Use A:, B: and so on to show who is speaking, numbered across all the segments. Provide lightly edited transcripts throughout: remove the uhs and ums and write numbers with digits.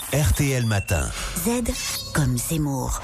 A: RTL Matin.
B: Z comme Zemmour.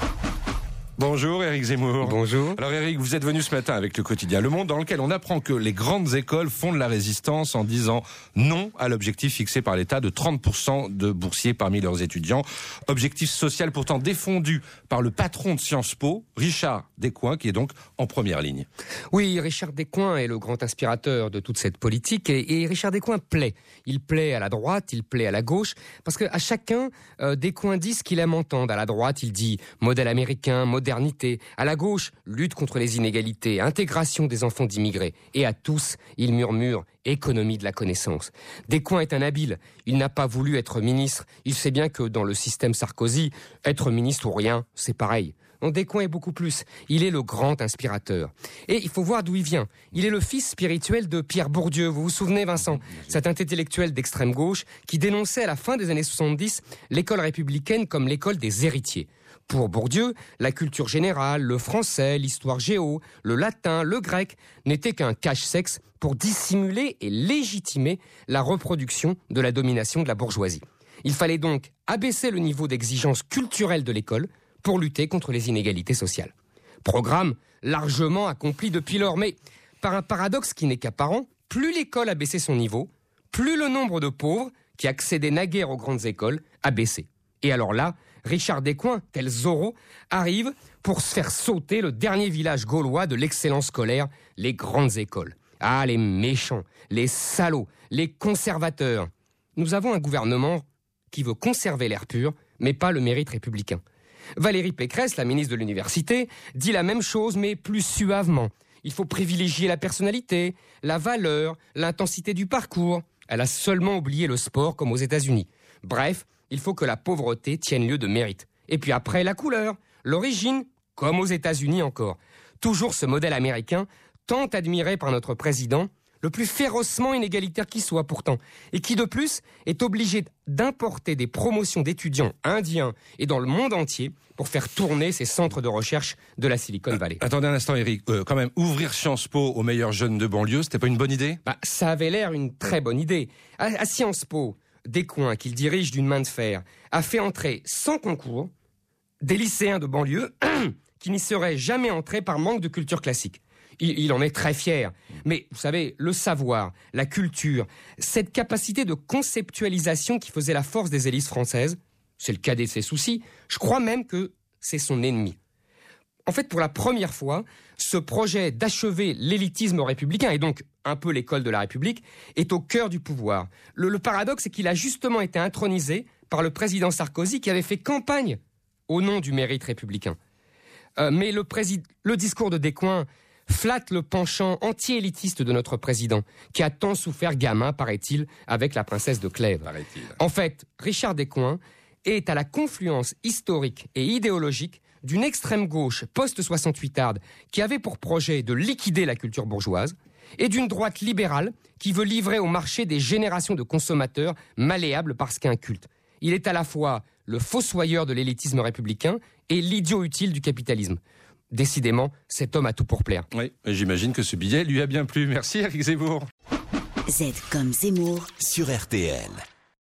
C: Bonjour Éric Zemmour.
D: Bonjour.
C: Alors Éric, vous êtes venu ce matin avec le quotidien Le Monde dans lequel on apprend que les grandes écoles fondent la résistance en disant non à l'objectif fixé par l'État de 30% de boursiers parmi leurs étudiants. Objectif social pourtant défendu par le patron de Sciences Po, Richard Descoings, qui est donc en première ligne.
D: Oui, Richard Descoings est le grand inspirateur de toute cette politique et Richard Descoings plaît. Il plaît à la droite, il plaît à la gauche, parce qu'à chacun, Descoings dit ce qu'il aime entendre. À la droite, il dit modèle américain, modernité. À la gauche, lutte contre les inégalités, intégration des enfants d'immigrés. Et à tous, il murmure économie de la connaissance. Descoings est un habile. Il n'a pas voulu être ministre. Il sait bien que dans le système Sarkozy, être ministre ou rien, c'est pareil. Non, Descoings est beaucoup plus. Il est le grand inspirateur. Et il faut voir d'où il vient. Il est le fils spirituel de Pierre Bourdieu. Vous vous souvenez, Vincent? Cet intellectuel d'extrême gauche qui dénonçait à la fin des années 70 l'école républicaine comme l'école des héritiers. Pour Bourdieu, la culture générale, le français, l'histoire géo, le latin, le grec n'étaient qu'un cache-sexe pour dissimuler et légitimer la reproduction de la domination de la bourgeoisie. Il fallait donc abaisser le niveau d'exigence culturelle de l'école pour lutter contre les inégalités sociales. Programme largement accompli depuis lors, mais par un paradoxe qui n'est qu'apparent, plus l'école a baissé son niveau, plus le nombre de pauvres qui accédaient naguère aux grandes écoles a baissé. Et alors là, Richard Descoings, tel Zorro, arrive pour se faire sauter le dernier village gaulois de l'excellence scolaire, les grandes écoles. Ah, les méchants, les salauds, les conservateurs. Nous avons un gouvernement qui veut conserver l'air pur, mais pas le mérite républicain. Valérie Pécresse, la ministre de l'Université, dit la même chose, mais plus suavement. Il faut privilégier la personnalité, la valeur, l'intensité du parcours. Elle a seulement oublié le sport, comme aux États-Unis. Bref, il faut que la pauvreté tienne lieu de mérite. Et puis après, la couleur, l'origine, comme aux États-Unis encore. Toujours ce modèle américain, tant admiré par notre président, le plus férocement inégalitaire qui soit pourtant, et qui de plus est obligé d'importer des promotions d'étudiants indiens et dans le monde entier pour faire tourner ces centres de recherche de la Silicon Valley.
C: Attendez un instant Éric, quand même, ouvrir Sciences Po aux meilleurs jeunes de banlieue, c'était pas une bonne idée?
D: Ça avait l'air une très bonne idée. À Sciences Po, Descoings, qu'il dirige d'une main de fer, a fait entrer sans concours des lycéens de banlieue qui n'y seraient jamais entrés par manque de culture classique. Il en est très fier. Mais vous savez, le savoir, la culture, cette capacité de conceptualisation qui faisait la force des élites françaises, c'est le cadet de ses soucis. Je crois même que c'est son ennemi. En fait, pour la première fois, ce projet d'achever l'élitisme républicain, et donc un peu l'école de la République, est au cœur du pouvoir. Le paradoxe, c'est qu'il a justement été intronisé par le président Sarkozy qui avait fait campagne au nom du mérite républicain. Mais le discours de Descoings flatte le penchant anti-élitiste de notre président, qui a tant souffert gamin, paraît-il, avec la princesse de Clèves. En fait, Richard Descoings est à la confluence historique et idéologique d'une extrême gauche post-68arde qui avait pour projet de liquider la culture bourgeoise et d'une droite libérale qui veut livrer au marché des générations de consommateurs malléables parce qu'un culte. Il est à la fois le fossoyeur de l'élitisme républicain et l'idiot utile du capitalisme. Décidément, cet homme a tout pour plaire.
C: Oui, j'imagine que ce billet lui a bien plu. Merci Éric Zemmour.
B: Z comme Zemmour
A: Sur RTL.